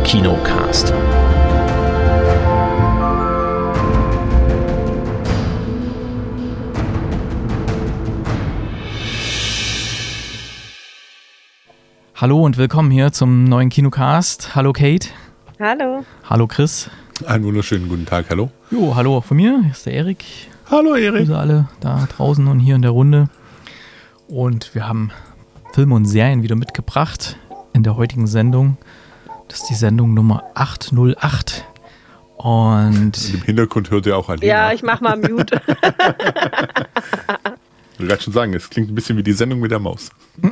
Kinocast. Hallo und willkommen hier zum neuen Kinocast. Hallo Kate. Hallo. Hallo Chris. Einen wunderschönen guten Tag, hallo. Jo, hallo auch von mir. Hier ist der Erik. Hallo Erik. Grüße alle da draußen und hier in der Runde. Und wir haben Filme und Serien wieder mitgebracht in der heutigen Sendung. Das ist die Sendung Nummer 808. Und im Hintergrund hört ihr auch Alina. Ja, ich mach mal Mute. Ich will gerade schon sagen, es klingt ein bisschen wie die Sendung mit der Maus.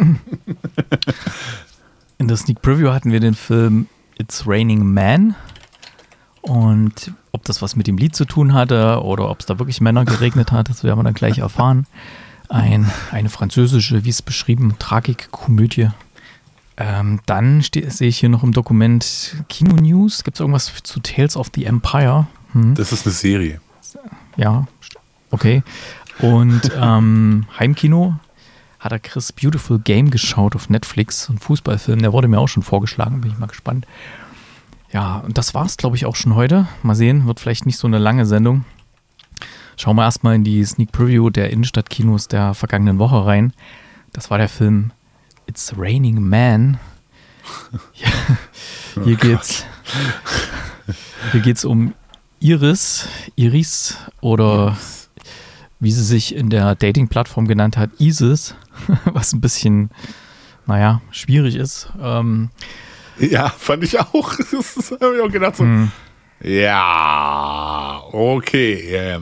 In der Sneak Preview hatten wir den Film It's Raining Man. Und ob das was mit dem Lied zu tun hatte oder ob es da wirklich Männer geregnet hat, das werden wir dann gleich erfahren. Eine französische, wie es beschrieben, Tragikkomödie. Dann sehe ich hier noch im Dokument Kino News. Gibt es irgendwas zu Tales of the Empire? Das ist eine Serie. Ja, okay. Und Heimkino hat der Chris Beautiful Game geschaut auf Netflix, ein Fußballfilm, der wurde mir auch schon vorgeschlagen, bin ich mal gespannt. Ja, und das war's, glaube ich, auch schon heute. Mal sehen, wird vielleicht nicht so eine lange Sendung. Schauen wir erstmal in die Sneak Preview der Innenstadtkinos der vergangenen Woche rein. Das war der Film It's Raining Man. Ja, hier geht's um Iris oder wie sie sich in der Dating-Plattform genannt hat, Isis, was ein bisschen, schwierig ist. Ja, fand ich auch. Das habe ich auch gedacht so. Ja, okay.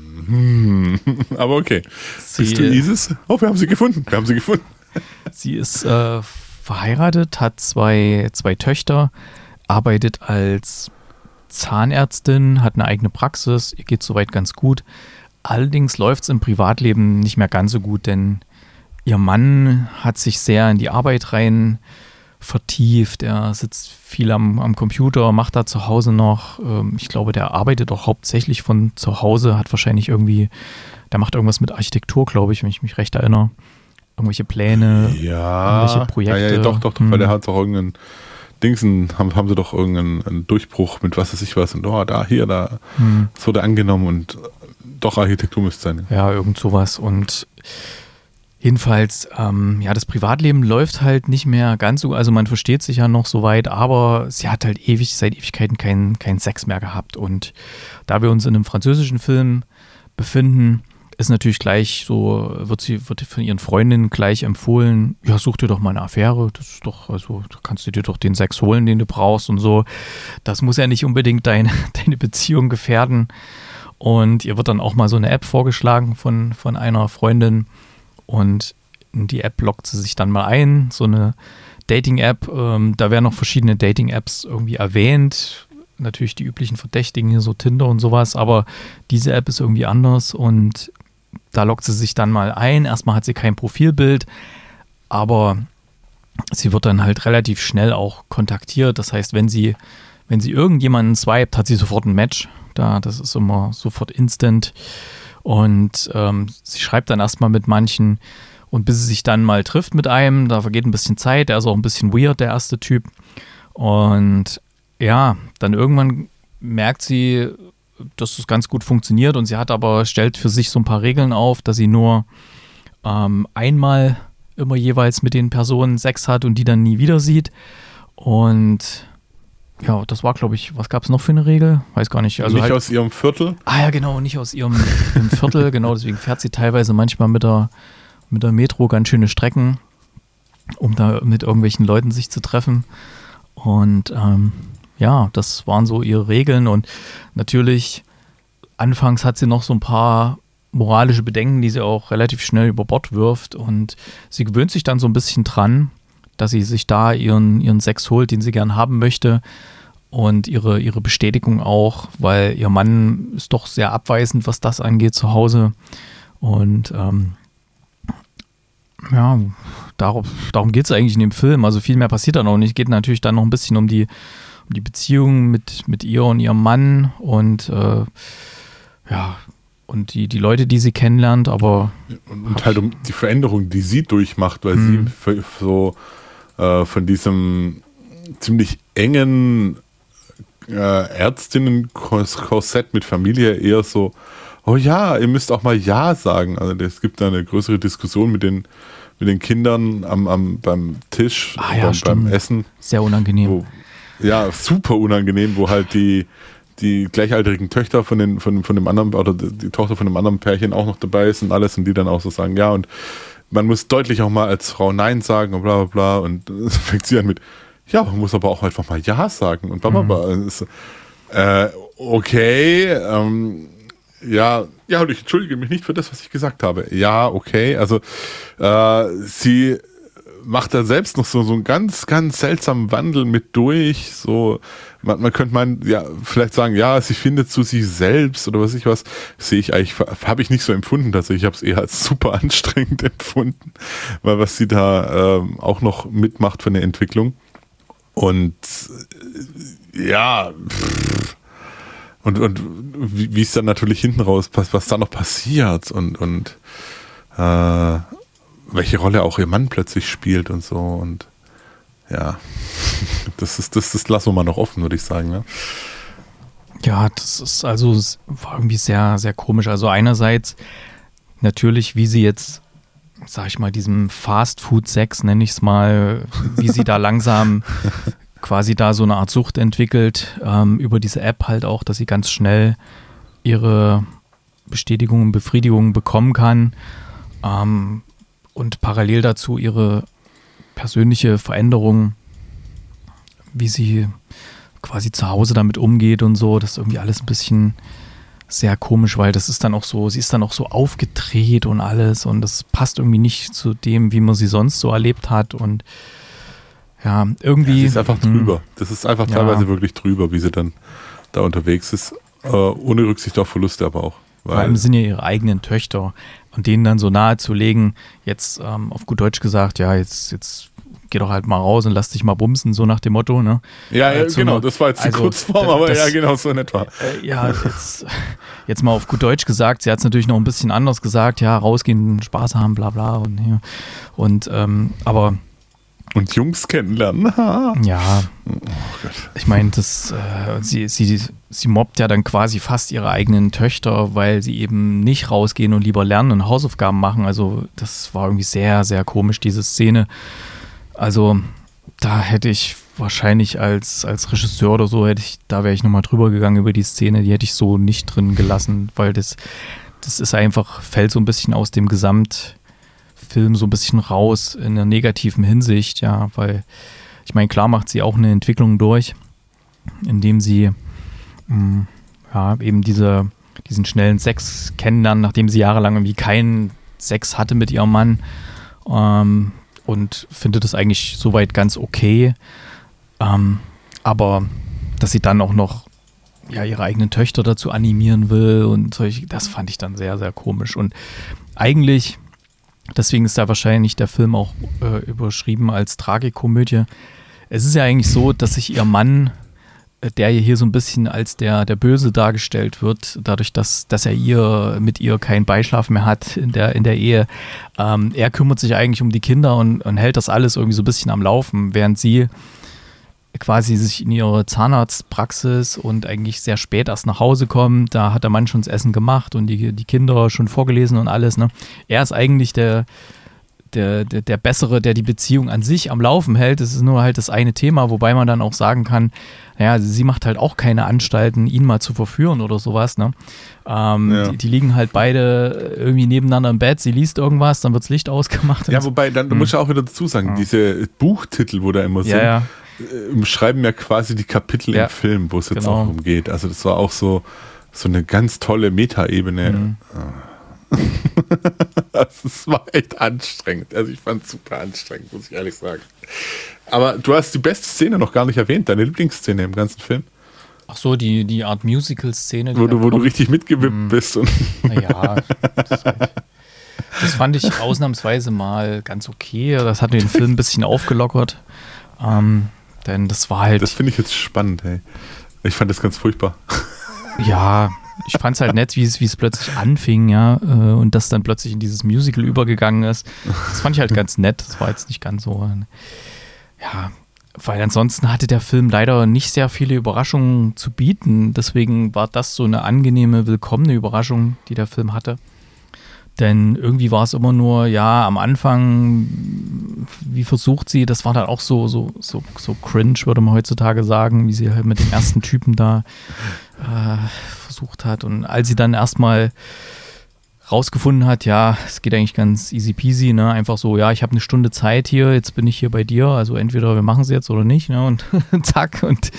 Aber okay. Bist du Isis? Oh, wir haben sie gefunden. Sie ist verheiratet, hat zwei Töchter, arbeitet als Zahnärztin, hat eine eigene Praxis, ihr geht soweit ganz gut. Allerdings läuft es im Privatleben nicht mehr ganz so gut, denn ihr Mann hat sich sehr in die Arbeit rein vertieft. Er sitzt viel am Computer, macht da zu Hause noch. Ich glaube, der arbeitet auch hauptsächlich von zu Hause, hat wahrscheinlich der macht irgendwas mit Architektur, glaube ich, wenn ich mich recht erinnere. Irgendwelche Pläne, irgendwelche Projekte. Ja, doch, weil der hat doch irgendeinen Dingsen, haben sie doch irgendeinen Durchbruch mit was weiß ich was und das wurde angenommen und doch Architektur müsste sein. Ja, irgend sowas. Und jedenfalls, das Privatleben läuft halt nicht mehr ganz so, also man versteht sich ja noch so weit, aber sie hat halt seit Ewigkeiten keinen Sex mehr gehabt. Und da wir uns in einem französischen Film befinden, ist natürlich gleich so, wird von ihren Freundinnen gleich empfohlen, ja, such dir doch mal eine Affäre, das ist doch, also da kannst du dir doch den Sex holen, den du brauchst und so. Das muss ja nicht unbedingt deine Beziehung gefährden. Und ihr wird dann auch mal so eine App vorgeschlagen von einer Freundin und in die App loggt sie sich dann mal ein, so eine Dating-App, da werden noch verschiedene Dating-Apps irgendwie erwähnt, natürlich die üblichen Verdächtigen hier, so Tinder und sowas, aber diese App ist irgendwie anders und da loggt sie sich dann mal ein. Erstmal hat sie kein Profilbild, aber sie wird dann halt relativ schnell auch kontaktiert, das heißt, wenn sie irgendjemanden swipet, hat sie sofort ein Match. Das ist immer sofort instant. Und sie schreibt dann erstmal mit manchen und bis sie sich dann mal trifft mit einem, da vergeht ein bisschen Zeit. Der ist auch ein bisschen weird, der erste Typ. Und ja, dann irgendwann merkt sie, dass es ganz gut funktioniert und stellt für sich so ein paar Regeln auf, dass sie nur einmal immer jeweils mit den Personen Sex hat und die dann nie wieder sieht. Und ja, das war, glaube ich, was gab es noch für eine Regel? Weiß gar nicht. Also nicht aus ihrem Viertel? Ah ja, genau, nicht aus ihrem Viertel. Genau, deswegen fährt sie teilweise manchmal mit der Metro ganz schöne Strecken, um da mit irgendwelchen Leuten sich zu treffen. Und das waren so ihre Regeln. Und natürlich, anfangs hat sie noch so ein paar moralische Bedenken, die sie auch relativ schnell über Bord wirft. Und sie gewöhnt sich dann so ein bisschen dran, dass sie sich da ihren Sex holt, den sie gern haben möchte und ihre Bestätigung auch, weil ihr Mann ist doch sehr abweisend, was das angeht zu Hause und darum geht es eigentlich in dem Film, also viel mehr passiert dann auch nicht, geht natürlich dann noch ein bisschen um die Beziehung mit ihr und ihrem Mann und und die Leute, die sie kennenlernt, aber und halt um die Veränderung, die sie durchmacht, weil sie so von diesem ziemlich engen Ärztinnen-Korsett mit Familie eher so, oh ja, ihr müsst auch mal Ja sagen. Also es gibt da eine größere Diskussion mit den Kindern beim Tisch, beim Essen. Sehr unangenehm. Super unangenehm, wo halt die gleichaltrigen Töchter von dem anderen, oder die Tochter von dem anderen Pärchen auch noch dabei ist und alles, und die dann auch so sagen, ja, und man muss deutlich auch mal als Frau Nein sagen und bla bla bla, und so fängt sie an mit, ja, man muss aber auch einfach mal Ja sagen und bla bla bla. Okay, ja, und ich entschuldige mich nicht für das, was ich gesagt habe. Ja, okay, also sie macht da selbst noch so einen ganz, ganz seltsamen Wandel mit durch. So, man könnte vielleicht sagen, ja, sie findet zu sich selbst oder was, sehe ich eigentlich, habe ich nicht so empfunden tatsächlich. Ich habe es eher als super anstrengend empfunden, weil was sie da auch noch mitmacht für eine Entwicklung. Und ja, und wie es dann natürlich hinten raus, was da noch passiert und welche Rolle auch ihr Mann plötzlich spielt und so, und ja, das lassen wir mal noch offen, würde ich sagen. Ne? Ja, es war irgendwie sehr, sehr komisch. Also einerseits natürlich, wie sie jetzt, sag ich mal, diesem Fast-Food-Sex, nenne ich es mal, wie sie da langsam quasi da so eine Art Sucht entwickelt, über diese App halt auch, dass sie ganz schnell ihre Bestätigung und Befriedigung bekommen kann, und parallel dazu ihre persönliche Veränderung, wie sie quasi zu Hause damit umgeht und so, das ist irgendwie alles ein bisschen sehr komisch, weil das ist dann auch so, sie ist dann auch so aufgedreht und alles, und das passt irgendwie nicht zu dem, wie man sie sonst so erlebt hat, und ja, irgendwie. Das ist einfach drüber. Das ist einfach teilweise wirklich drüber, wie sie dann da unterwegs ist, ohne Rücksicht auf Verluste aber auch. Vor allem sind ja ihre eigenen Töchter, und denen dann so nahe zu legen, jetzt auf gut Deutsch gesagt, ja, jetzt geh doch halt mal raus und lass dich mal bumsen, so nach dem Motto, ne? Ja, genau, das war jetzt die Kurzform, aber ja, genau, so in etwa. Jetzt mal auf gut Deutsch gesagt, sie hat es natürlich noch ein bisschen anders gesagt, ja, rausgehen, Spaß haben, bla bla, und aber und Jungs kennenlernen. Ja, ich meine, sie mobbt ja dann quasi fast ihre eigenen Töchter, weil sie eben nicht rausgehen und lieber lernen und Hausaufgaben machen. Also das war irgendwie sehr, sehr komisch, diese Szene. Also da hätte ich wahrscheinlich als Regisseur oder so, da wäre ich nochmal drüber gegangen über die Szene, die hätte ich so nicht drin gelassen, weil das ist einfach, fällt so ein bisschen aus dem Gesamtfilm so ein bisschen raus in einer negativen Hinsicht, ja, weil ich meine, klar macht sie auch eine Entwicklung durch, indem sie eben diesen schnellen Sex kennenlernen, nachdem sie jahrelang irgendwie keinen Sex hatte mit ihrem Mann, und findet das eigentlich soweit ganz okay, aber dass sie dann auch noch ihre eigenen Töchter dazu animieren will und solche, das fand ich dann sehr, sehr komisch, und eigentlich, deswegen ist da wahrscheinlich der Film auch überschrieben als Tragikomödie. Es ist ja eigentlich so, dass sich ihr Mann, der hier so ein bisschen als der Böse dargestellt wird, dadurch, dass er mit ihr keinen Beischlaf mehr hat in der Ehe, er kümmert sich eigentlich um die Kinder und hält das alles irgendwie so ein bisschen am Laufen, während sie quasi sich in ihre Zahnarztpraxis und eigentlich sehr spät erst nach Hause kommt. Da hat der Mann schon das Essen gemacht und die Kinder schon vorgelesen und alles. Ne? Er ist eigentlich der Bessere, der die Beziehung an sich am Laufen hält. Es ist nur halt das eine Thema, wobei man dann auch sagen kann, naja, sie macht halt auch keine Anstalten, ihn mal zu verführen oder sowas. Ne? Die liegen halt beide irgendwie nebeneinander im Bett, sie liest irgendwas, dann wird das Licht ausgemacht. Ja, wobei, dann muss ich auch wieder dazu sagen, diese Buchtitel, wo da immer sind, schreiben ja quasi die Kapitel im Film, wo es jetzt auch umgeht. Also das war auch so eine ganz tolle Metaebene. Das war echt anstrengend. Also ich fand es super anstrengend, muss ich ehrlich sagen. Aber du hast die beste Szene noch gar nicht erwähnt, deine Lieblingsszene im ganzen Film. Ach so, die Art Musical-Szene. Wo du richtig mitgewippt bist. Naja, das fand ich ausnahmsweise mal ganz okay. Das hat den Film ein bisschen aufgelockert. Denn das war halt... Das finde ich jetzt spannend, hey. Ich fand das ganz furchtbar. Ja, ich fand es halt nett, wie es plötzlich anfing, ja, und das dann plötzlich in dieses Musical übergegangen ist. Das fand ich halt ganz nett. Das war jetzt nicht ganz so, ja, Weil ansonsten hatte der Film leider nicht sehr viele Überraschungen zu bieten. Deswegen war das so eine angenehme, willkommene Überraschung, die der Film hatte. Denn irgendwie war es immer nur, ja, am Anfang, wie versucht sie, das war dann auch so cringe, würde man heutzutage sagen, wie sie halt mit dem ersten Typen da versucht hat. Und als sie dann erstmal rausgefunden hat, ja, es geht eigentlich ganz easy peasy, ne? Einfach so, ja, ich habe eine Stunde Zeit hier, jetzt bin ich hier bei dir, also entweder wir machen es jetzt oder nicht, ne? Und zack, und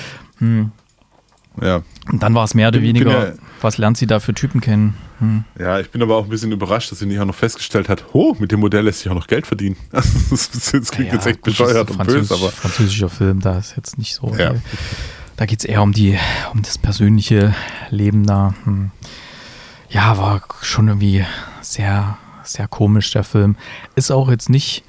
ja. Und dann war es mehr oder weniger, was lernt sie da für Typen kennen? Ja, ich bin aber auch ein bisschen überrascht, dass sie nicht auch noch festgestellt hat, mit dem Modell lässt sich auch noch Geld verdienen. Das klingt jetzt echt bescheuert und böse, aber französischer Film, da ist jetzt nicht so. Ja. Da geht es eher um das persönliche Leben da. Ja, war schon irgendwie sehr, sehr komisch, der Film. Ist auch jetzt nicht,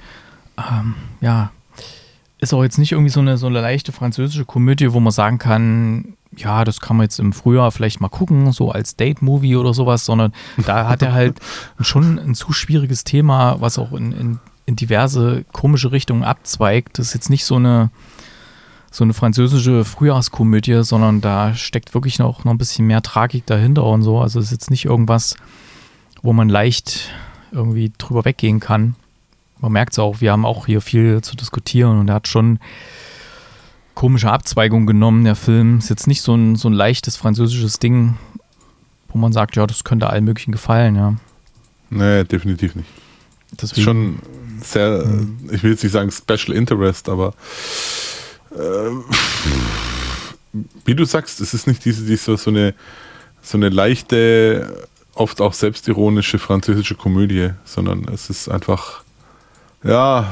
irgendwie so eine leichte französische Komödie, wo man sagen kann, ja, das kann man jetzt im Frühjahr vielleicht mal gucken, so als Date-Movie oder sowas, sondern da hat er halt schon ein zu schwieriges Thema, was auch in diverse komische Richtungen abzweigt. Das ist jetzt nicht so eine französische Frühjahrskomödie, sondern da steckt wirklich noch ein bisschen mehr Tragik dahinter und so. Also es ist jetzt nicht irgendwas, wo man leicht irgendwie drüber weggehen kann. Man merkt es auch, wir haben auch hier viel zu diskutieren und er hat schon komische Abzweigungen genommen, der Film. Ist jetzt nicht so ein leichtes französisches Ding, wo man sagt, ja, das könnte allen möglichen gefallen, ja. Nee, definitiv nicht. Deswegen, schon sehr, ich will jetzt nicht sagen Special Interest, aber wie du sagst, es ist nicht so eine leichte, oft auch selbstironische französische Komödie, sondern es ist einfach, ja,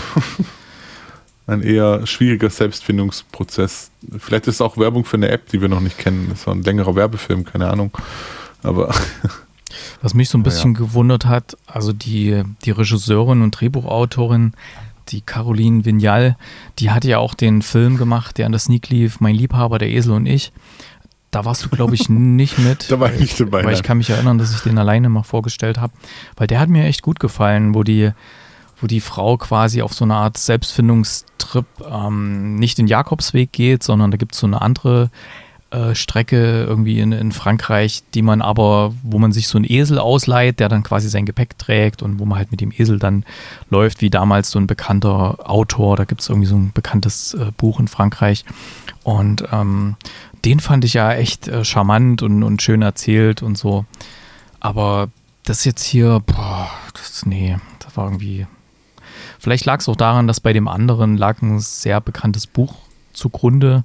ein eher schwieriger Selbstfindungsprozess. Vielleicht ist es auch Werbung für eine App, die wir noch nicht kennen. Das war ein längerer Werbefilm, keine Ahnung. Aber was mich so ein bisschen gewundert hat, also die Regisseurin und Drehbuchautorin, die Caroline Vignal, die hatte ja auch den Film gemacht, der an der Sneak lief, Mein Liebhaber, der Esel und ich. Da warst du, glaube ich, nicht mit. Da war ich nicht dabei. Weil ich kann mich erinnern, dass ich den alleine mal vorgestellt habe. Weil der hat mir echt gut gefallen, wo die Frau quasi auf so eine Art Selbstfindungstrip nicht den Jakobsweg geht, sondern da gibt es so eine andere Strecke irgendwie in Frankreich, wo man sich so einen Esel ausleiht, der dann quasi sein Gepäck trägt und wo man halt mit dem Esel dann läuft, wie damals so ein bekannter Autor, da gibt es irgendwie so ein bekanntes Buch in Frankreich und den fand ich ja echt charmant und schön erzählt und so, aber das jetzt hier, das war irgendwie, vielleicht lag es auch daran, dass bei dem anderen lag ein sehr bekanntes Buch zugrunde,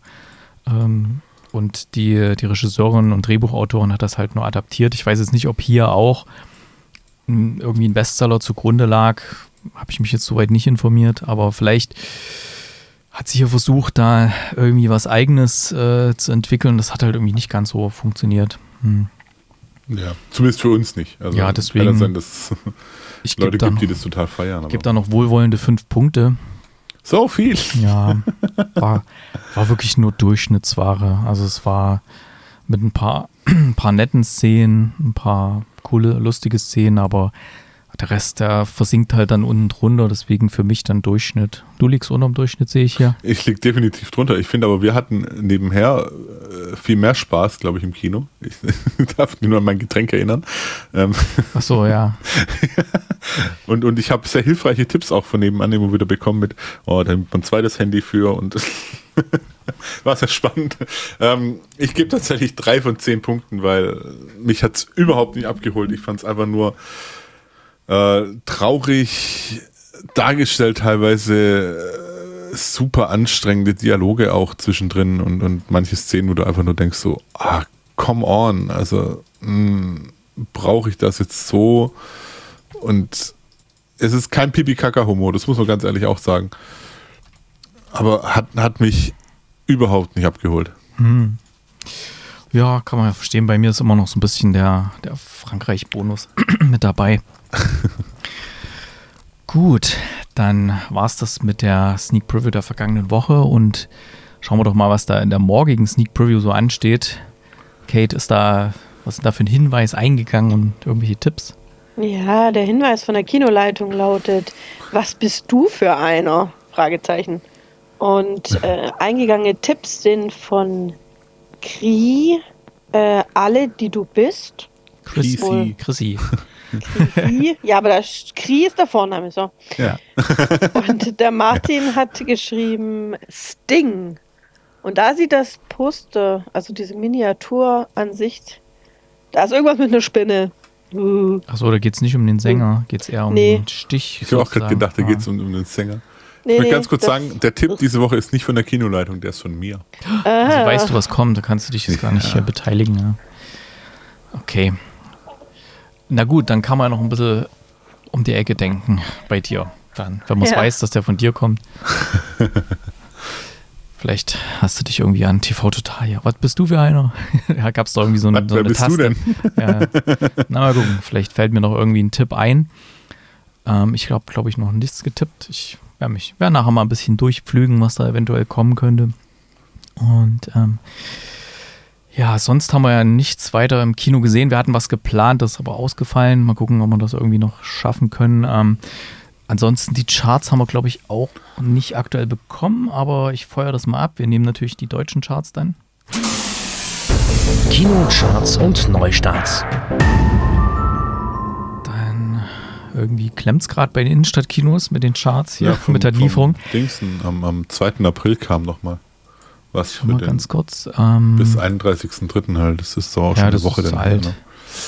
und die Regisseurin und Drehbuchautorin hat das halt nur adaptiert. Ich weiß jetzt nicht, ob hier auch irgendwie ein Bestseller zugrunde lag. Habe ich mich jetzt soweit nicht informiert. Aber vielleicht hat sie hier versucht, da irgendwie was Eigenes zu entwickeln. Das hat halt irgendwie nicht ganz so funktioniert. Ja, zumindest für uns nicht. Also ja, deswegen. Kann sein, dass es Leute gibt, die das total feiern. Ich gebe da noch wohlwollende 5 Punkte. So viel. Ja, war wirklich nur Durchschnittsware. Also es war mit ein paar netten Szenen, ein paar coole, lustige Szenen, aber der Rest, der versinkt halt dann unten drunter, deswegen für mich dann Durchschnitt. Du liegst unterm Durchschnitt, sehe ich hier. Ich liege definitiv drunter. Ich finde aber, wir hatten nebenher viel mehr Spaß, glaube ich, im Kino. Ich darf mich nur an mein Getränk erinnern. Ach so, ja. Und ich habe sehr hilfreiche Tipps auch von nebenan immer wieder bekommen mit, da nimmt man ein zweites Handy für und war sehr spannend. Ich gebe tatsächlich 3 von 10 Punkten, weil mich hat es überhaupt nicht abgeholt. Ich fand es einfach nur traurig dargestellt, teilweise super anstrengende Dialoge auch zwischendrin und manche Szenen, wo du einfach nur denkst so, come on, also brauche ich das jetzt so? Und es ist kein Pipi-Kaka-Humor, das muss man ganz ehrlich auch sagen. Aber hat mich überhaupt nicht abgeholt. Ja, kann man ja verstehen. Bei mir ist immer noch so ein bisschen der Frankreich-Bonus mit dabei. Gut, dann war es das mit der Sneak Preview der vergangenen Woche und schauen wir doch mal, was da in der morgigen Sneak Preview so ansteht. Kate, was ist da für ein Hinweis eingegangen und irgendwelche Tipps? Ja, der Hinweis von der Kinoleitung lautet: Was bist du für einer? Fragezeichen. Und eingegangene Tipps sind von Kri, alle, die du bist. Chrissy. Kri, ja, aber Kri ist der Vorname, so. Ja. Und der Martin hat geschrieben Sting. Und da sieht das Poster, also diese Miniaturansicht, da ist irgendwas mit einer Spinne. Achso, da geht es nicht um den Sänger, geht es eher um den Stich. Ich habe auch gerade gedacht, da geht es um den Sänger. Ich möchte ganz kurz sagen, der Tipp diese Woche ist nicht von der Kinoleitung, der ist von mir. Also weißt du, was kommt, da kannst du dich jetzt gar nicht beteiligen. Ja. Okay. Na gut, dann kann man noch ein bisschen um die Ecke denken bei dir. Dann, wenn man es weiß, dass der von dir kommt. Vielleicht hast du dich irgendwie an TV Total. Ja, was bist du für einer? Ja, gab es da irgendwie so eine wer bist Taste. Du denn? Ja. Na, mal gucken. Vielleicht fällt mir noch irgendwie ein Tipp ein. Ich glaube ich, noch nichts getippt. Ich werde nachher mal ein bisschen durchpflügen, was da eventuell kommen könnte. Und ja, sonst haben wir ja nichts weiter im Kino gesehen. Wir hatten was geplant, das ist aber ausgefallen. Mal gucken, ob wir das irgendwie noch schaffen können. Ansonsten die Charts haben wir, glaube ich, auch nicht aktuell bekommen, aber ich feuere das mal ab. Wir nehmen natürlich die deutschen Charts dann. Kinocharts und Neustarts. Dann irgendwie klemmt es gerade bei den Innenstadtkinos mit den Charts hier, mit der Lieferung. Dingsen, am 2. April kam nochmal was Schon mal ganz kurz. Bis 31.03. halt. Das ist doch auch schon eine Woche dann. Alt. Ne?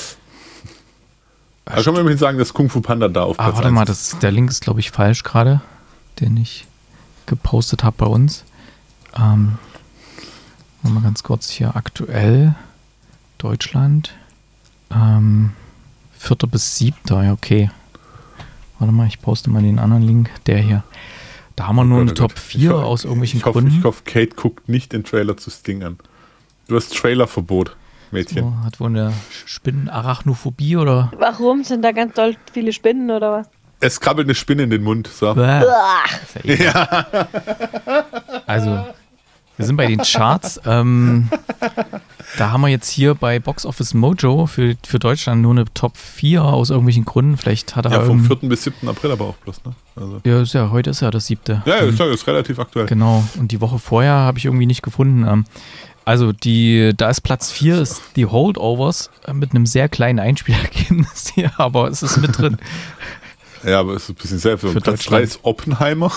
Da kann man immerhin sagen, dass Kung Fu Panda da auf Platz 1 warte mal, der Link ist, glaube ich, falsch gerade, den ich gepostet habe bei uns. Mal ganz kurz hier aktuell. Deutschland. 4. bis 7. Ja, okay. Warte mal, ich poste mal den anderen Link. Der hier. Da haben wir nur eine Top 4 aus irgendwelchen Gründen. Ich hoffe, Kate guckt nicht den Trailer zu Sting an. Du hast Trailerverbot, Mädchen. So, hat wohl eine Spinnenarachnophobie oder? Warum? Sind da ganz doll viele Spinnen oder was? Es krabbelt eine Spinne in den Mund. So. Ja. Also, wir sind bei den Charts. Da haben wir jetzt hier bei Box Office Mojo für Deutschland nur eine Top 4 aus irgendwelchen Gründen. Vielleicht hat er ja, vom 4. bis 7. April aber auch bloß, ne? Also. Heute ist ja das 7. Ja, ist relativ aktuell. Genau. Und die Woche vorher habe ich irgendwie nicht gefunden. Also da ist Platz 4 ist die Holdovers mit einem sehr kleinen Einspielergebnis hier, aber es ist mit drin. Ja, aber es ist ein bisschen selbst. Und Platz 3 ist Oppenheimer.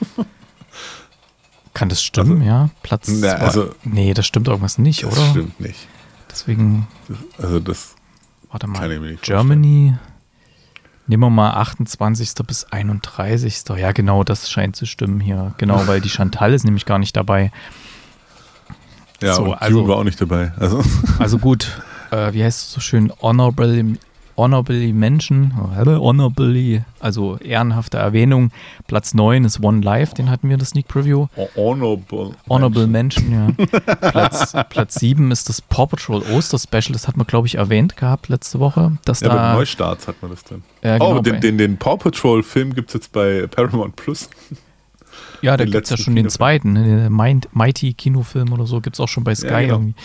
Kann das stimmen, ja? Platz 2. Nee, das stimmt irgendwas nicht, oder? Das stimmt nicht. Deswegen. Warte mal. Germany. Nehmen wir mal 28. bis 31. Ja, genau, das scheint zu stimmen hier. Genau, weil die Chantal ist nämlich gar nicht dabei. Ja, so, und Dune war auch nicht dabei. Also gut, wie heißt es so schön? Honorably Mention, also ehrenhafte Erwähnung. Platz 9 ist One Life, den hatten wir in der Sneak Preview. Honorable Mention, ja. Platz 7 ist das Paw Patrol Oster Special, das hat man, glaube ich, erwähnt gehabt letzte Woche. Bei Neustarts hat man das drin. Ja, genau, den Paw Patrol Film gibt es jetzt bei Paramount Plus. Ja, da gibt es ja schon den zweiten, den Mighty Kinofilm oder so, gibt es auch schon bei Sky irgendwie.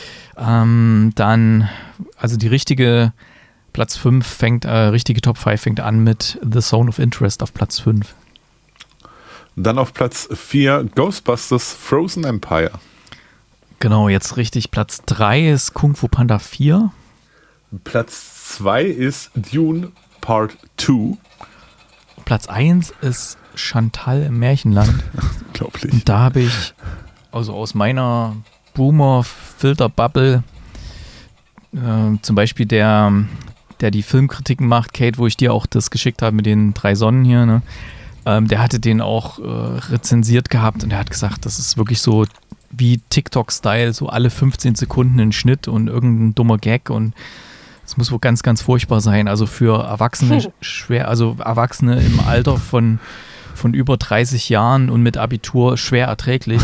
Dann, also die richtige Platz 5 richtige Top 5 fängt an mit The Zone of Interest auf Platz 5. Dann auf Platz 4 Ghostbusters Frozen Empire. Genau, jetzt richtig. Platz 3 ist Kung Fu Panda 4. Platz 2 ist Dune Part 2. Platz 1 ist Chantal im Märchenland. Unglaublich. Und da habe ich, also aus meiner Boomer-Filter-Bubble, zum Beispiel der die Filmkritiken macht, Kate, wo ich dir auch das geschickt habe mit den 3 Sonnen hier, ne? Der hatte den auch rezensiert gehabt und er hat gesagt, das ist wirklich so wie TikTok-Style, so alle 15 Sekunden ein Schnitt und irgendein dummer Gag und es muss wohl ganz, ganz furchtbar sein. Also für Erwachsene Erwachsene im Alter von über 30 Jahren und mit Abitur schwer erträglich.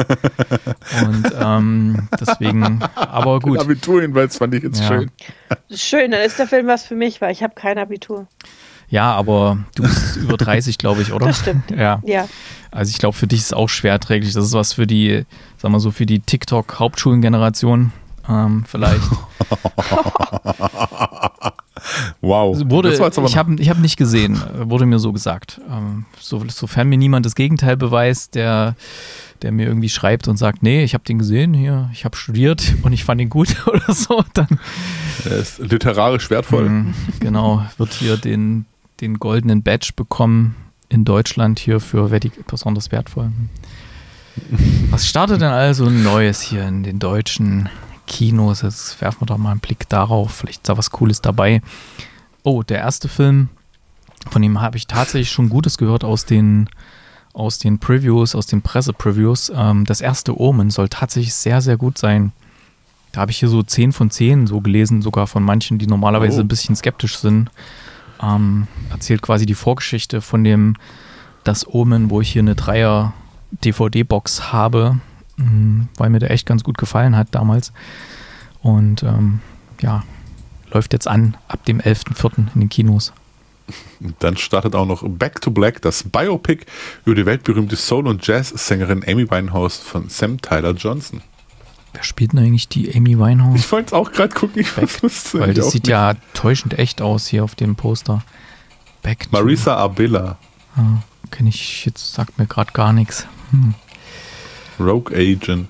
Und deswegen, aber gut. Abitur jedenfalls fand ich jetzt schön. Schön, dann ist der Film was für mich, weil ich habe kein Abitur. Ja, aber du bist über 30, glaube ich, oder? Das stimmt. Ja. Also ich glaube, für dich ist es auch schwer erträglich. Das ist was für die, sagen wir so, für die TikTok-Hauptschulengeneration vielleicht. Wow. Ich hab nicht gesehen, wurde mir so gesagt. Sofern mir niemand das Gegenteil beweist, der mir irgendwie schreibt und sagt, nee, ich habe den gesehen hier, ich habe studiert und ich fand ihn gut oder so, dann. Er ist literarisch wertvoll. Genau, wird hier den goldenen Badge bekommen in Deutschland hier für besonders wertvoll. Was startet denn also Neues hier in den deutschen Kinos? Jetzt werfen wir doch mal einen Blick darauf. Vielleicht ist da was Cooles dabei. Oh, der erste Film, von dem habe ich tatsächlich schon Gutes gehört aus den Previews, aus den Pressepreviews. Das erste Omen soll tatsächlich sehr, sehr gut sein. Da habe ich hier so 10 von 10 so gelesen, sogar von manchen, die normalerweise ein bisschen skeptisch sind. Erzählt quasi die Vorgeschichte von dem Das Omen, wo ich hier eine 3er DVD-Box habe, weil mir der echt ganz gut gefallen hat damals. Und läuft jetzt an ab dem 11.04. in den Kinos. Dann startet auch noch Back to Black, das Biopic über die weltberühmte Soul- und Jazz-Sängerin Amy Winehouse von Sam Tyler Johnson. Wer spielt denn eigentlich die Amy Winehouse? Ich wollte es auch gerade gucken. Weil das sieht ja täuschend echt aus hier auf dem Poster. Marisa Abela. Kenne ich jetzt, sagt mir gerade gar nichts. Rogue Agent.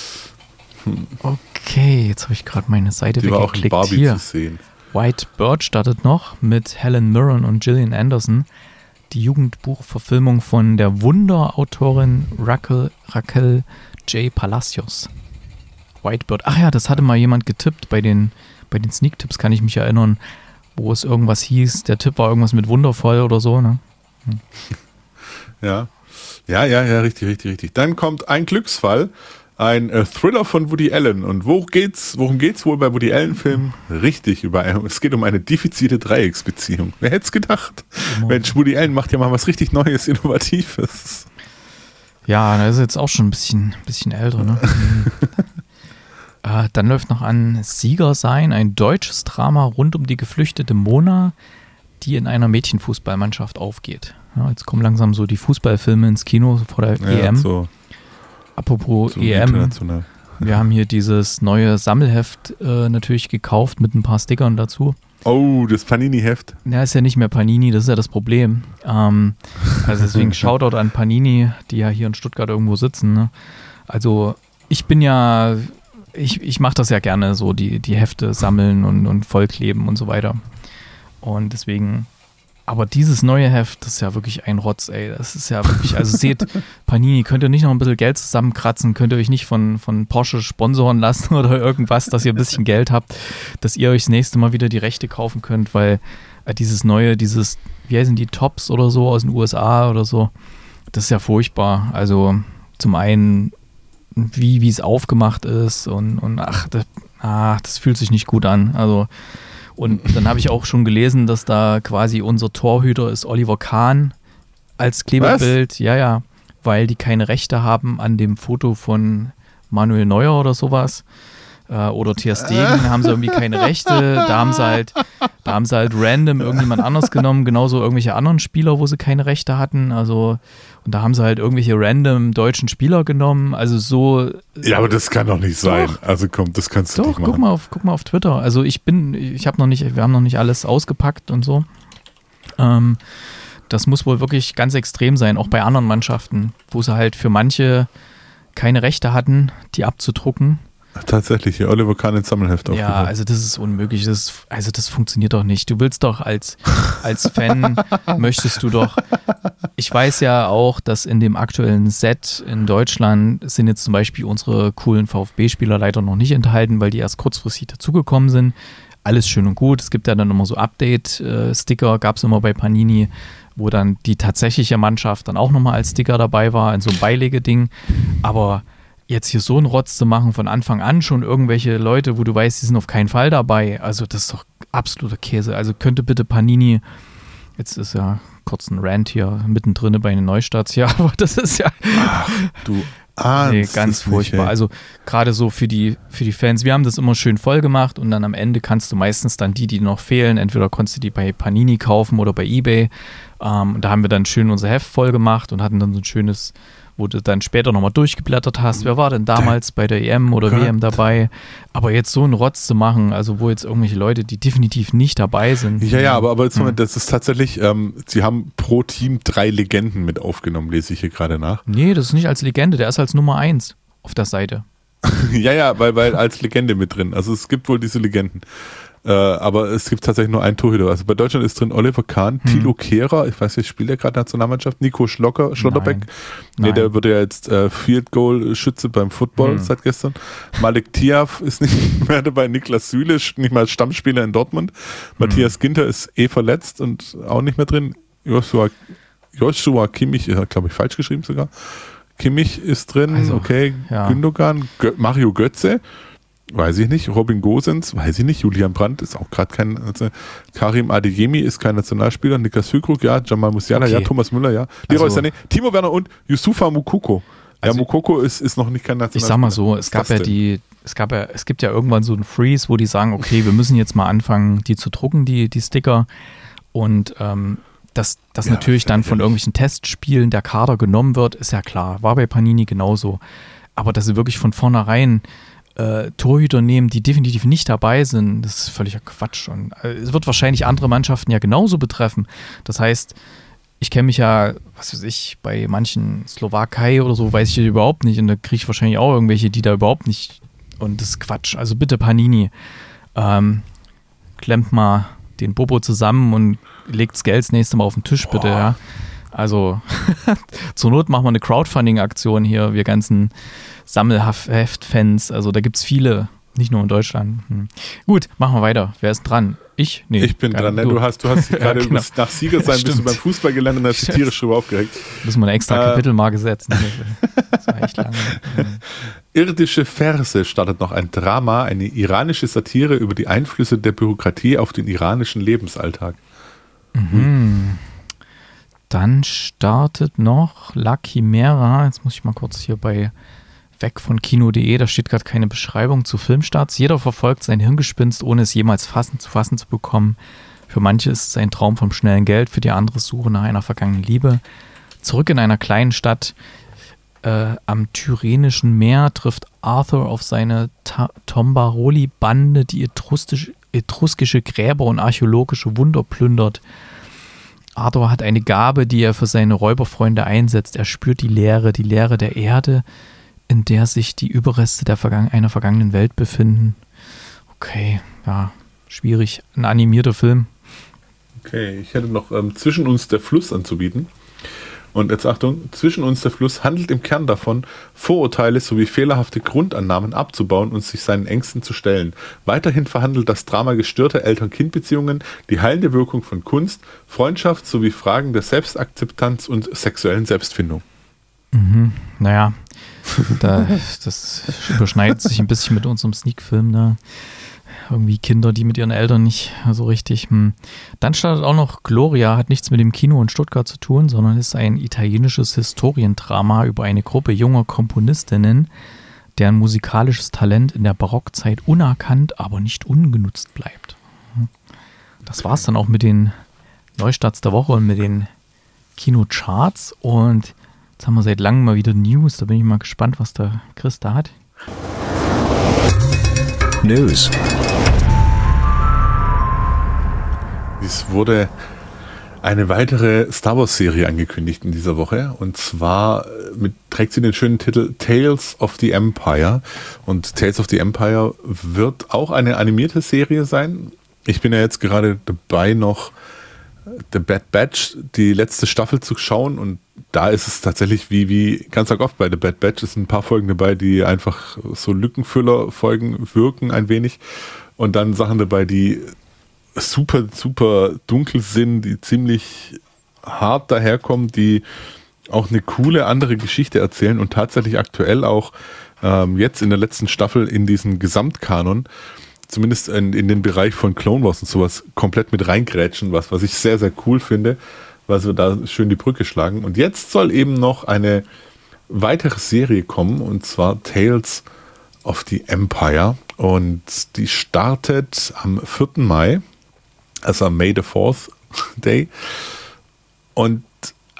Okay, jetzt habe ich gerade meine Seite Die war auch in Barbie hier. zu sehen. White Bird startet noch mit Helen Mirren und Gillian Anderson. Die Jugendbuchverfilmung von der Wunderautorin Raquel J. Palacios. White Bird. Ach ja, das hatte mal jemand getippt bei den Sneak-Tipps, kann ich mich erinnern, wo es irgendwas hieß. Der Tipp war irgendwas mit wundervoll oder so, ne? Ja, richtig. Dann kommt ein Glücksfall, ein Thriller von Woody Allen. Und worum geht's wohl bei Woody Allen-Filmen? Richtig, es geht um eine diffizile Dreiecksbeziehung. Wer hätte es gedacht? Mensch, Woody Allen macht ja mal was richtig Neues, Innovatives. Ja, der ist jetzt auch schon ein bisschen älter, ne? Dann läuft noch an Sieger sein, ein deutsches Drama rund um die geflüchtete Mona, die in einer Mädchenfußballmannschaft aufgeht. Ja, jetzt kommen langsam so die Fußballfilme ins Kino vor der EM. So Apropos EM, wir haben hier dieses neue Sammelheft natürlich gekauft mit ein paar Stickern dazu. Oh, das Panini-Heft. Ja, ist ja nicht mehr Panini, das ist ja das Problem. Also deswegen Shoutout an Panini, die ja hier in Stuttgart irgendwo sitzen. Ne? Also ich bin ja, ich mache das ja gerne so, die Hefte sammeln und vollkleben und so weiter. Und deswegen, aber dieses neue Heft, das ist ja wirklich ein Rotz, ey. Das ist ja wirklich, also seht, Panini, könnt ihr nicht noch ein bisschen Geld zusammenkratzen? Könnt ihr euch nicht von Porsche sponsoren lassen oder irgendwas, dass ihr ein bisschen Geld habt, dass ihr euch das nächste Mal wieder die Rechte kaufen könnt, weil dieses neue, wie heißen die, Tops oder so aus den USA oder so, das ist ja furchtbar. Also zum einen, wie es aufgemacht ist und das fühlt sich nicht gut an. Also und dann habe ich auch schon gelesen, dass da quasi unser Torhüter ist Oliver Kahn als Klebebild. Was? Ja, weil die keine Rechte haben an dem Foto von Manuel Neuer oder sowas. Oder Ter Stegen haben sie irgendwie keine Rechte. Da haben sie halt random irgendjemand anders genommen. Genauso irgendwelche anderen Spieler, wo sie keine Rechte hatten. Also, und da haben sie halt irgendwelche random deutschen Spieler genommen. Also so. Ja, aber das kann doch nicht sein. Also komm, das kannst du nicht machen. Guck mal auf Twitter. Also wir haben noch nicht alles ausgepackt und so. Das muss wohl wirklich ganz extrem sein, auch bei anderen Mannschaften, wo sie halt für manche keine Rechte hatten, die abzudrucken. Tatsächlich, hier Oliver Kahn ins Sammelheft aufgebaut. Ja, also das ist unmöglich. Das funktioniert doch nicht. Du willst doch als Fan, möchtest du doch. Ich weiß ja auch, dass in dem aktuellen Set in Deutschland sind jetzt zum Beispiel unsere coolen VfB-Spieler leider noch nicht enthalten, weil die erst kurzfristig dazugekommen sind. Alles schön und gut. Es gibt ja dann immer so Update-Sticker, gab es immer bei Panini, wo dann die tatsächliche Mannschaft dann auch nochmal als Sticker dabei war, in so einem Beilegeding. Aber jetzt hier so einen Rotz zu machen, von Anfang an schon irgendwelche Leute, wo du weißt, die sind auf keinen Fall dabei, also das ist doch absoluter Käse. Also könnte bitte Panini, jetzt ist ja kurz ein Rant hier mittendrin bei den Neustarts hier, aber das ist ja ganz furchtbar. Nicht, also gerade so für die Fans, wir haben das immer schön voll gemacht und dann am Ende kannst du meistens dann die noch fehlen, entweder konntest du die bei Panini kaufen oder bei eBay. Da haben wir dann schön unser Heft voll gemacht und hatten dann so ein schönes, wo du dann später nochmal durchgeblättert hast, wer war denn damals bei der EM oder WM dabei, aber jetzt so einen Rotz zu machen, also wo jetzt irgendwelche Leute, die definitiv nicht dabei sind. Ja, aber jetzt Moment, das ist tatsächlich, sie haben pro Team 3 Legenden mit aufgenommen, lese ich hier gerade nach. Nee, das ist nicht als Legende, der ist als Nummer 1 auf der Seite. Ja, weil als Legende mit drin, also es gibt wohl diese Legenden. Aber es gibt tatsächlich nur einen Torhüter. Also bei Deutschland ist drin Oliver Kahn, Thilo Kehrer, ich weiß nicht, spielt er gerade Nationalmannschaft, Nico Schlotterbeck. Nee, der wird ja jetzt Field Goal Schütze beim Football seit gestern. Malik Tiaf ist nicht mehr dabei, Niklas Süle, nicht mal Stammspieler in Dortmund. Matthias Ginter ist verletzt und auch nicht mehr drin. Joshua Kimmich, glaube ich, falsch geschrieben sogar. Kimmich ist drin, also, okay, ja. Gündogan, Mario Götze, weiß ich nicht, Robin Gosens, weiß ich nicht, Julian Brandt ist auch gerade kein, Karim Adeyemi ist kein Nationalspieler, Niklas Füllkrug, ja, Jamal Musiala, ja, Thomas Müller, ja, Leroy Sané, Timo Werner und Yusufa Moukoko. Also, ja, Moukoko ist noch nicht kein Nationalspieler. Ich sag mal so, es gibt ja irgendwann so einen Freeze, wo die sagen, okay, wir müssen jetzt mal anfangen, die zu drucken, die Sticker, und dass natürlich dann von irgendwelchen Testspielen der Kader genommen wird, ist ja klar. War bei Panini genauso. Aber dass sie wirklich von vornherein Torhüter nehmen, die definitiv nicht dabei sind, das ist völliger Quatsch. Und es wird wahrscheinlich andere Mannschaften ja genauso betreffen. Das heißt, ich kenne mich ja, was weiß ich, bei manchen Slowakei oder so, weiß ich überhaupt nicht. Und da kriege ich wahrscheinlich auch irgendwelche, die da überhaupt nicht. Und das ist Quatsch. Also bitte Panini, klemmt mal den Bobo zusammen und legt das Geld das nächste Mal auf den Tisch, bitte, ja. Also zur Not machen wir eine Crowdfunding-Aktion hier, wir ganzen Sammelheft-Fans. Also da gibt es viele, nicht nur in Deutschland. Gut, machen wir weiter. Wer ist dran? Ich? Nee. Ich bin dran. Ne? Du hast dich gerade ja, genau. Nach Sieger sein, bist du beim Fußball gelandet und hast die tierisch drüber aufgeregt. Müssen wir eine extra Kapitelmarke setzen. Das war echt lange. Irdische Verse startet noch ein Drama, eine iranische Satire über die Einflüsse der Bürokratie auf den iranischen Lebensalltag. Dann startet noch La Chimera. Jetzt muss ich mal kurz hier weg von Kino.de, da steht gerade keine Beschreibung zu Filmstarts. Jeder verfolgt sein Hirngespinst, ohne es jemals fassen zu bekommen. Für manche ist es ein Traum vom schnellen Geld, für die andere Suche nach einer vergangenen Liebe. Zurück in einer kleinen Stadt am Tyrrhenischen Meer trifft Arthur auf seine Tombaroli-Bande, die etruskische Gräber und archäologische Wunder plündert. Arthur hat eine Gabe, die er für seine Räuberfreunde einsetzt. Er spürt die Leere der Erde, in der sich die Überreste einer vergangenen Welt befinden. Okay, ja, schwierig. Ein animierter Film. Okay, ich hätte noch Zwischen uns der Fluss anzubieten. Und jetzt Achtung, Zwischen uns der Fluss handelt im Kern davon, Vorurteile sowie fehlerhafte Grundannahmen abzubauen und sich seinen Ängsten zu stellen. Weiterhin verhandelt das Drama gestörte Eltern-Kind-Beziehungen, die heilende Wirkung von Kunst, Freundschaft sowie Fragen der Selbstakzeptanz und sexuellen Selbstfindung. Naja, das überschneidet sich ein bisschen mit unserem Sneak-Film, ne? Irgendwie Kinder, die mit ihren Eltern nicht so richtig. Dann startet auch noch Gloria, hat nichts mit dem Kino in Stuttgart zu tun, sondern ist ein italienisches Historiendrama über eine Gruppe junger Komponistinnen, deren musikalisches Talent in der Barockzeit unerkannt, aber nicht ungenutzt bleibt. Das war's dann auch mit den Neustarts der Woche und mit den Kinocharts. Und jetzt haben wir seit langem mal wieder News. Da bin ich mal gespannt, was der Chris da hat. News. Es wurde eine weitere Star Wars Serie angekündigt in dieser Woche, und zwar trägt sie den schönen Titel Tales of the Empire, und Tales of the Empire wird auch eine animierte Serie sein. Ich bin ja jetzt gerade dabei, noch The Bad Batch, die letzte Staffel zu schauen, und da ist es tatsächlich wie ganz oft bei The Bad Batch, es sind ein paar Folgen dabei, die einfach so Lückenfüller-Folgen wirken ein wenig, und dann Sachen dabei, die super, super dunkel sind, die ziemlich hart daherkommen, die auch eine coole andere Geschichte erzählen und tatsächlich aktuell auch jetzt in der letzten Staffel in diesen Gesamtkanon, zumindest in den Bereich von Clone Wars und sowas, komplett mit reingrätschen, was ich sehr, sehr cool finde, weil wir da schön die Brücke schlagen. Und jetzt soll eben noch eine weitere Serie kommen, und zwar Tales of the Empire, und die startet am 4. Mai, also am May the 4th Day, und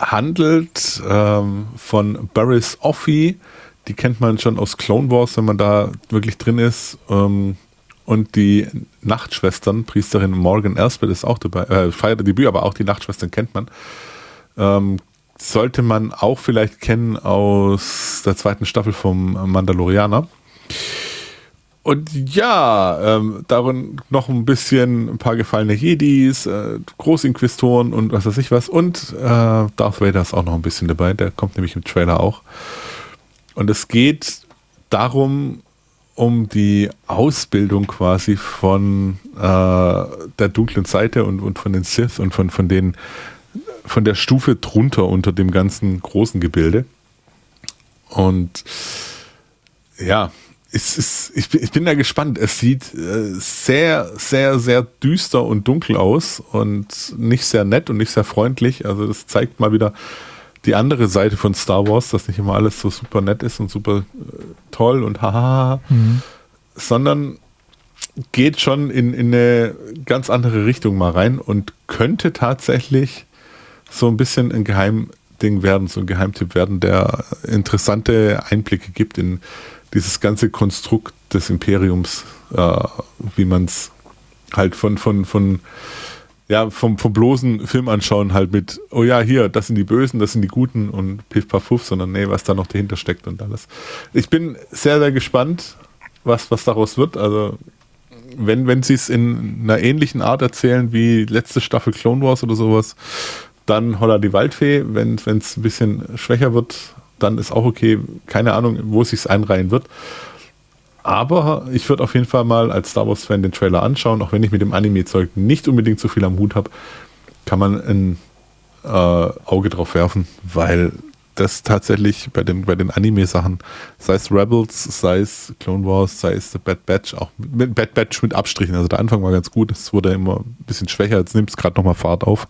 handelt von Barriss Offee. Die kennt man schon aus Clone Wars, wenn man da wirklich drin ist. Und die Nachtschwestern, Priesterin Morgan Elsbeth ist auch dabei, feiert ihr Debüt, aber auch die Nachtschwestern kennt man. Sollte man auch vielleicht kennen aus der 2. Staffel vom Mandalorianer. Und ja, darin noch ein paar gefallene Jedis, Großinquisistoren und was weiß ich was. Und Darth Vader ist auch noch ein bisschen dabei, der kommt nämlich im Trailer auch. Und es geht darum, um die Ausbildung quasi von der dunklen Seite und von den Sith und von der Stufe drunter unter dem ganzen großen Gebilde. Und ja, ich bin da gespannt. Es sieht sehr, sehr, sehr düster und dunkel aus und nicht sehr nett und nicht sehr freundlich. Also das zeigt mal wieder die andere Seite von Star Wars, dass nicht immer alles so super nett ist und super toll und haha, sondern geht schon in eine ganz andere Richtung mal rein und könnte tatsächlich so ein bisschen ein Geheimding werden, so ein Geheimtipp werden, der interessante Einblicke gibt in dieses ganze Konstrukt des Imperiums, wie man es halt vom bloßen Film anschauen halt mit, oh ja, hier, das sind die Bösen, das sind die Guten und piff paff puff, sondern nee, was da noch dahinter steckt und alles. Ich bin sehr, sehr gespannt, was daraus wird. Also wenn sie es in einer ähnlichen Art erzählen wie letzte Staffel Clone Wars oder sowas, dann Holla die Waldfee. Wenn es ein bisschen schwächer wird, dann ist auch okay. Keine Ahnung, wo es sich einreihen wird. Aber ich würde auf jeden Fall mal als Star Wars-Fan den Trailer anschauen, auch wenn ich mit dem Anime-Zeug nicht unbedingt so viel am Hut habe, kann man ein Auge drauf werfen, weil das tatsächlich bei den Anime-Sachen, sei es Rebels, sei es Clone Wars, sei es The Bad Batch, auch mit Bad Batch mit Abstrichen. Also der Anfang war ganz gut, es wurde immer ein bisschen schwächer, jetzt nimmt es gerade nochmal Fahrt auf.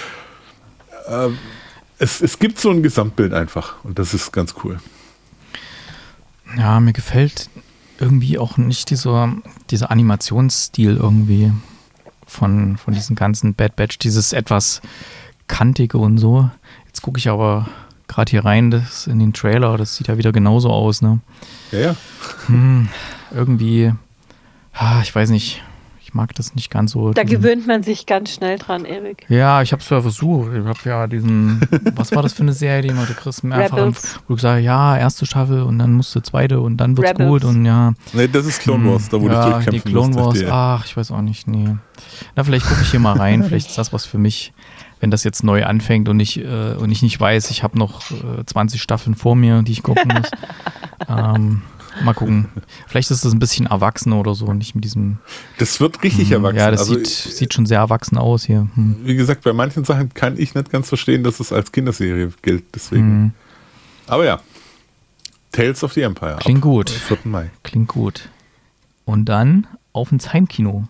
Es gibt so ein Gesamtbild einfach und das ist ganz cool. Ja, mir gefällt irgendwie auch nicht dieser Animationsstil irgendwie von diesen ganzen Bad Batch, dieses etwas kantige und so. Jetzt gucke ich aber gerade hier rein, das in den Trailer, das sieht ja wieder genauso aus, ne? Ja. Irgendwie, ich weiß nicht, ich mag das nicht ganz so. Da gewöhnt man sich ganz schnell dran, Erik. Ja, ich habe es ja versucht. Ich habe ja was war das für eine Serie, die du kriegst einfach, wo du gesagt, ja, erste Staffel und dann musst du zweite und dann wird's gut und ja. Nee, das ist Clone Wars, da wo du durchkämpfen die Clone Wars, ich weiß auch nicht, nee. Na, vielleicht gucke ich hier mal rein, vielleicht ist das was für mich, wenn das jetzt neu anfängt und ich nicht weiß, ich habe noch 20 Staffeln vor mir, die ich gucken muss. Mal gucken. Vielleicht ist das ein bisschen erwachsener oder so, nicht mit diesem. Das wird richtig erwachsen. Ja, das sieht schon sehr erwachsen aus hier. Wie gesagt, bei manchen Sachen kann ich nicht ganz verstehen, dass es als Kinderserie gilt. Deswegen. Aber ja. Tales of the Empire. Klingt gut. 4. Mai. Klingt gut. Und dann auf ins Heimkino.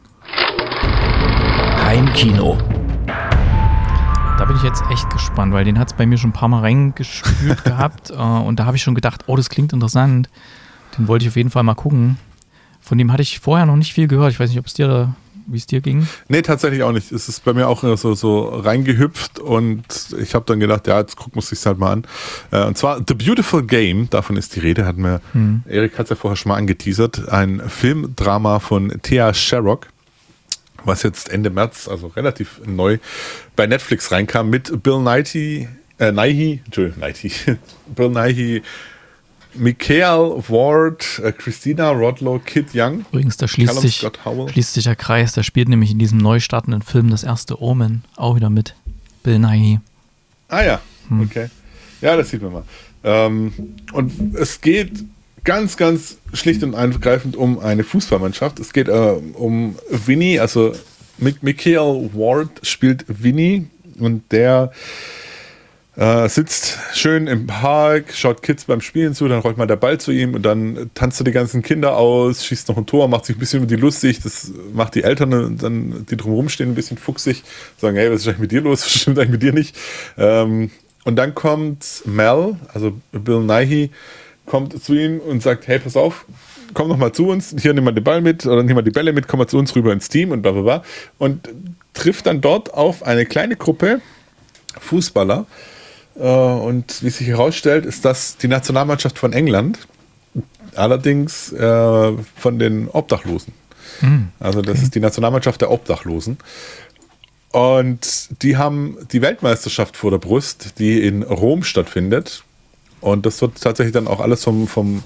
Heimkino. Da bin ich jetzt echt gespannt, weil den hat es bei mir schon ein paar Mal reingespült gehabt. Und da habe ich schon gedacht, oh, das klingt interessant. Den wollte ich auf jeden Fall mal gucken. Von dem hatte ich vorher noch nicht viel gehört. Ich weiß nicht, wie es dir ging. Nee, tatsächlich auch nicht. Es ist bei mir auch so reingehüpft und ich habe dann gedacht, ja, jetzt gucken wir es sich halt mal an. Und zwar The Beautiful Game, davon ist die Rede, Erik hat es ja vorher schon mal angeteasert, ein Filmdrama von Thea Sharrock, was jetzt Ende März, also relativ neu, bei Netflix reinkam mit Bill Nighy, Bill Nighy, Michael Ward, Christina Rodlow, Kid Young. Übrigens, da schließt sich der Kreis. Der spielt nämlich in diesem neu startenden Film Das erste Omen auch wieder mit. Bill Nighy. Ah ja, okay. Ja, das sieht man mal. Und es geht ganz, ganz schlicht und ergreifend um eine Fußballmannschaft. Es geht um Vinny, also Michael Ward spielt Vinny und der sitzt schön im Park, schaut Kids beim Spielen zu, dann rollt mal der Ball zu ihm und dann tanzt er die ganzen Kinder aus, schießt noch ein Tor, macht sich ein bisschen über die lustig, das macht die Eltern und dann, die drumherum stehen, ein bisschen fuchsig, sagen, hey, was ist eigentlich mit dir los, was stimmt eigentlich mit dir nicht? Und dann kommt Mel, also Bill Nighy, kommt zu ihm und sagt, hey, pass auf, komm noch mal zu uns, hier nimm mal den Ball mit oder nimm mal die Bälle mit, komm mal zu uns rüber ins Team und bla bla bla und trifft dann dort auf eine kleine Gruppe Fußballer, Und wie sich herausstellt, ist das die Nationalmannschaft von England, allerdings von den Obdachlosen. Also das ist die Nationalmannschaft der Obdachlosen. Und die haben die Weltmeisterschaft vor der Brust, die in Rom stattfindet. Und das wird tatsächlich dann auch alles vom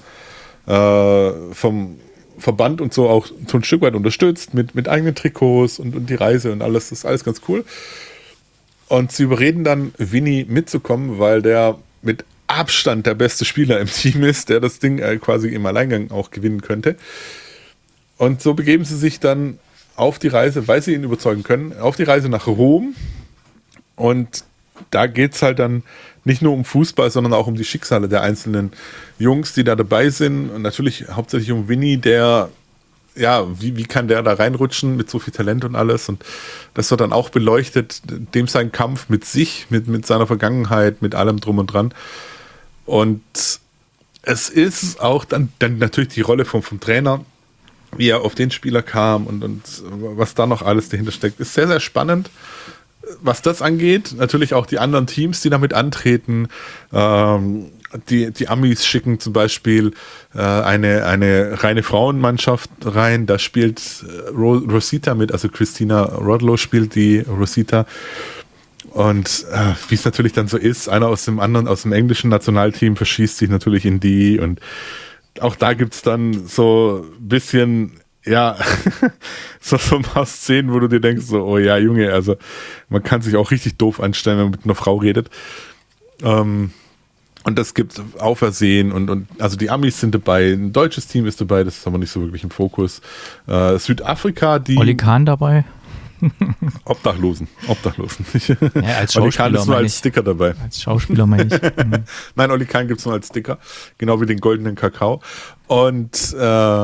Verband und so auch so ein Stück weit unterstützt mit eigenen Trikots und die Reise und alles. Das ist alles ganz cool. Und sie überreden dann Vinny mitzukommen, weil der mit Abstand der beste Spieler im Team ist, der das Ding quasi im Alleingang auch gewinnen könnte. Und so begeben sie sich dann auf die Reise, weil sie ihn überzeugen können, auf die Reise nach Rom. Und da geht es halt dann nicht nur um Fußball, sondern auch um die Schicksale der einzelnen Jungs, die da dabei sind. Und natürlich hauptsächlich um Vinny, der, ja, wie kann der da reinrutschen mit so viel Talent und alles. Und das wird dann auch beleuchtet, dem sein Kampf mit sich, mit seiner Vergangenheit, mit allem drum und dran. Und es ist auch dann natürlich die Rolle vom Trainer, wie er auf den Spieler kam und was da noch alles dahinter steckt, ist sehr, sehr spannend. Was das angeht, natürlich auch die anderen Teams, die damit antreten. Die Amis schicken zum Beispiel eine reine Frauenmannschaft rein. Da spielt Rosita mit, also Christina Rodlow spielt die Rosita. Und wie es natürlich dann so ist, einer aus dem englischen Nationalteam verschießt sich natürlich in die. Und auch da gibt es dann so ein bisschen, ja, so ein paar Szenen, wo du dir denkst, so, oh ja, Junge, also man kann sich auch richtig doof anstellen, wenn man mit einer Frau redet. Und das gibt Aufersehen und also die Amis sind dabei, ein deutsches Team ist dabei, das ist aber nicht so wirklich im Fokus. Südafrika, die... Oli Kahn dabei? Obdachlosen. Ja, als Schauspieler Oli Kahn ist nur als Sticker dabei. Als Schauspieler meine ich. Nein, Oli Kahn gibt es nur als Sticker, genau wie den goldenen Kakao. Und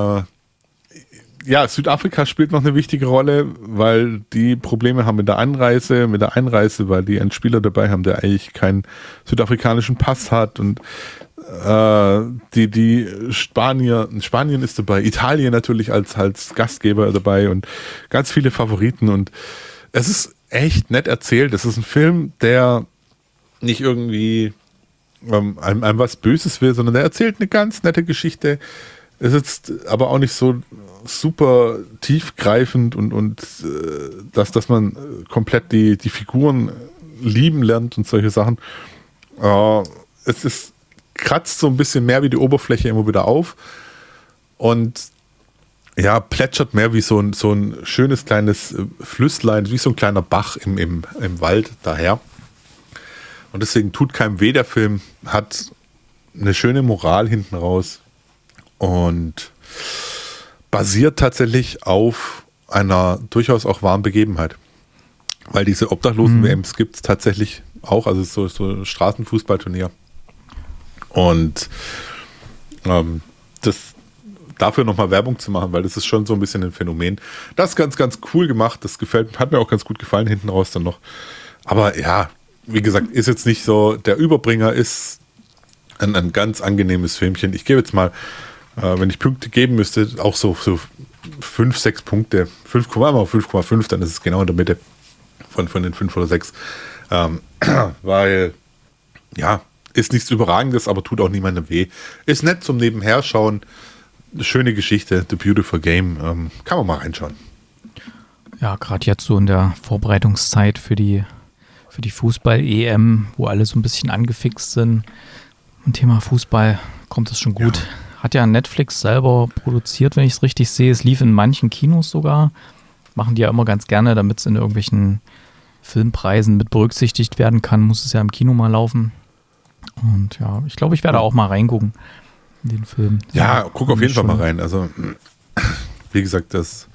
ja, Südafrika spielt noch eine wichtige Rolle, weil die Probleme haben mit der Einreise, weil die einen Spieler dabei haben, der eigentlich keinen südafrikanischen Pass hat und die Spanien ist dabei, Italien natürlich als Gastgeber dabei und ganz viele Favoriten und es ist echt nett erzählt. Es ist ein Film, der nicht irgendwie einem was Böses will, sondern der erzählt eine ganz nette Geschichte. Es ist aber auch nicht so super tiefgreifend und dass man komplett die Figuren lieben lernt und solche Sachen. Es kratzt so ein bisschen mehr wie die Oberfläche immer wieder auf und ja, plätschert mehr wie so ein schönes kleines Flüsslein, wie so ein kleiner Bach im Wald daher. Und deswegen tut keinem weh, der Film hat eine schöne Moral hinten raus und basiert tatsächlich auf einer durchaus auch wahren Begebenheit. Weil diese Obdachlosen-WMs gibt es tatsächlich auch, also so ein Straßenfußballturnier. Und das dafür nochmal Werbung zu machen, weil das ist schon so ein bisschen ein Phänomen. Das ist ganz, ganz cool gemacht. Das hat mir auch ganz gut gefallen hinten raus dann noch. Aber ja, wie gesagt, ist jetzt nicht so, der Überbringer ist ein ganz angenehmes Filmchen. Ich gebe jetzt mal, wenn ich Punkte geben müsste, auch so 5, 6 Punkte. 5,5, dann ist es genau in der Mitte von den 5 oder 6. Weil, ja, ist nichts Überragendes, aber tut auch niemandem weh. Ist nett zum Nebenherschauen. Eine schöne Geschichte, The Beautiful Game. Kann man mal reinschauen. Ja, gerade jetzt so in der Vorbereitungszeit für die Fußball-EM, wo alle so ein bisschen angefixt sind. Im Thema Fußball kommt das schon gut. Ja. Hat ja Netflix selber produziert, wenn ich es richtig sehe. Es lief in manchen Kinos sogar. Machen die ja immer ganz gerne, damit es in irgendwelchen Filmpreisen mit berücksichtigt werden kann. Muss es ja im Kino mal laufen. Und ja, ich glaube, ich werde auch mal reingucken in den Film. Ja, guck auf jeden Fall mal rein. Also, wie gesagt,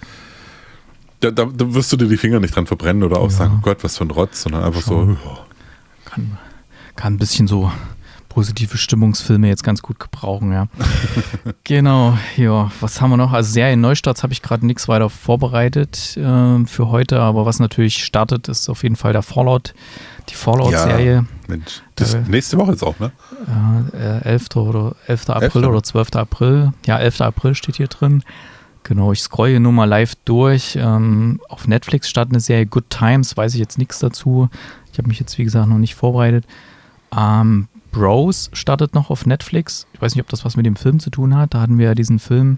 da wirst du dir die Finger nicht dran verbrennen oder auch sagen, oh Gott, was für ein Rotz, sondern einfach so. Kann ein bisschen so positive Stimmungsfilme jetzt ganz gut gebrauchen, ja. Genau, ja, was haben wir noch? Also Serien-Neustarts habe ich gerade nichts weiter vorbereitet für heute, aber was natürlich startet, ist auf jeden Fall die Fallout-Serie. Ja, Mensch, das nächste Woche jetzt auch, ne? 11. April oder 12. April. Ja, 11. April steht hier drin. Genau, ich scrolle hier nur mal live durch. Auf Netflix startet eine Serie Good Times, weiß ich jetzt nichts dazu. Ich habe mich jetzt, wie gesagt, noch nicht vorbereitet. Bros startet noch auf Netflix. Ich weiß nicht, ob das was mit dem Film zu tun hat. Da hatten wir ja diesen Film.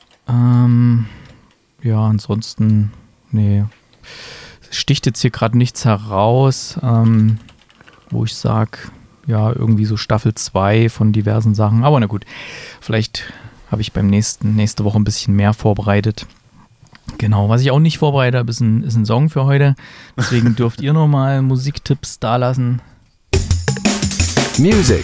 Ja, ansonsten, nee. Sticht jetzt hier gerade nichts heraus, wo ich sage, ja, irgendwie so Staffel 2 von diversen Sachen. Aber na gut, vielleicht habe ich nächste Woche ein bisschen mehr vorbereitet. Genau, was ich auch nicht vorbereitet habe, ist ein Song für heute. Deswegen dürft ihr nochmal Musiktipps dalassen. Music.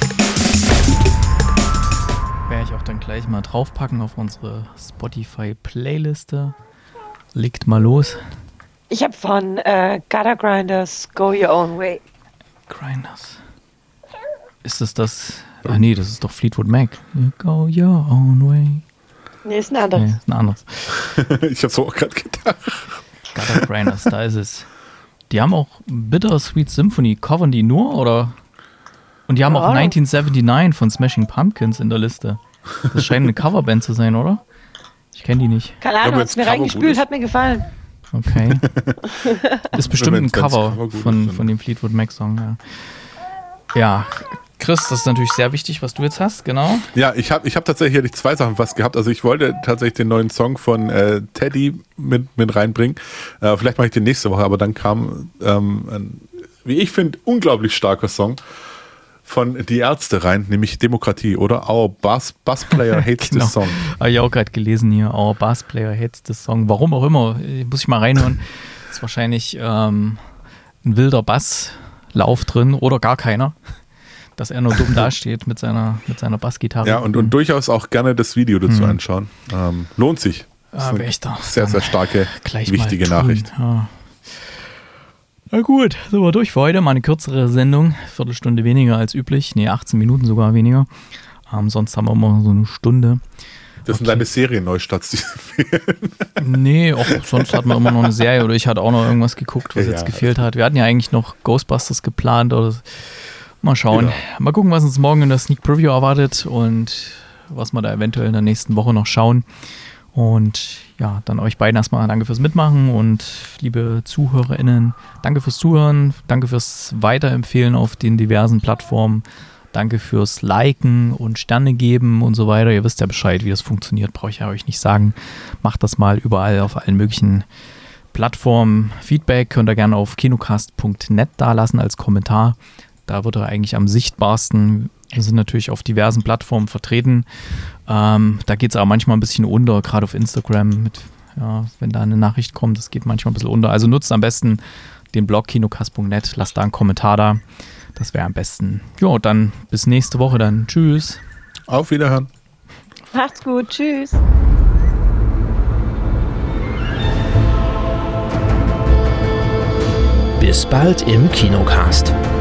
Werde ich auch dann gleich mal draufpacken auf unsere Spotify-Playliste. Legt mal los. Ich habe von Gutter Grinders Go Your Own Way. Grinders. Ist das? Ach nee, das ist doch Fleetwood Mac. Go Your Own Way. Nee, ist ein anderes. Nee, ist ein anderes. Ich habe so auch gerade gedacht. Gutter Grinders, da ist es. Die haben auch Bittersweet Symphony. Covern die nur, oder? Und die haben auch 1979 von Smashing Pumpkins in der Liste. Das scheint eine Coverband zu sein, oder? Ich kenne die nicht. Keine Ahnung, hab's mir reingespült, hat mir gefallen. Okay. Ist bestimmt ein Cover von ist, dem Fleetwood Mac Song, ja. Ja, Chris, das ist natürlich sehr wichtig, was du jetzt hast, genau. Ja, ich hab tatsächlich hier 2 Sachen fast gehabt. Also ich wollte tatsächlich den neuen Song von Teddy mit reinbringen. Vielleicht mache ich den nächste Woche, aber dann kam ein, wie ich finde, unglaublich starker Song von Die Ärzte rein, nämlich Demokratie, oder? Our Bass Player Hates Genau. This Song. Habe ich auch gerade gelesen hier. Our Bass Player Hates This Song. Warum auch immer, muss ich mal reinhören. Ist wahrscheinlich ein wilder Basslauf drin oder gar keiner. Dass er nur dumm dasteht mit seiner Bassgitarre. Ja, und durchaus auch gerne das Video dazu anschauen. Lohnt sich. Das ist eine sehr, sehr starke, wichtige Nachricht. Ja. Na gut, sind wir durch für heute. Mal eine kürzere Sendung. Viertelstunde weniger als üblich. Nee, 18 Minuten sogar weniger. Sonst haben wir immer so eine Stunde. Das sind deine Serienneustarts, die fehlen. Nee, auch sonst hatten wir immer noch eine Serie oder ich hatte auch noch irgendwas geguckt, was jetzt gefehlt hat. Wir hatten ja eigentlich noch Ghostbusters geplant oder mal schauen. Genau. Mal gucken, was uns morgen in der Sneak Preview erwartet und was wir da eventuell in der nächsten Woche noch schauen. Und ja, dann euch beiden erstmal danke fürs Mitmachen und liebe ZuhörerInnen, danke fürs Zuhören, danke fürs Weiterempfehlen auf den diversen Plattformen, danke fürs Liken und Sterne geben und so weiter. Ihr wisst ja Bescheid, wie das funktioniert, brauche ich ja euch nicht sagen. Macht das mal überall auf allen möglichen Plattformen. Feedback könnt ihr gerne auf kinocast.net dalassen als Kommentar. Da wird er eigentlich am sichtbarsten. Wir sind natürlich auf diversen Plattformen vertreten. Da geht es aber manchmal ein bisschen unter, gerade auf Instagram. Wenn da eine Nachricht kommt, das geht manchmal ein bisschen unter. Also nutzt am besten den Blog kinocast.net, lasst da einen Kommentar da. Das wäre am besten. Jo, dann bis nächste Woche dann. Tschüss. Auf Wiederhören. Macht's gut, tschüss. Bis bald im Kinocast.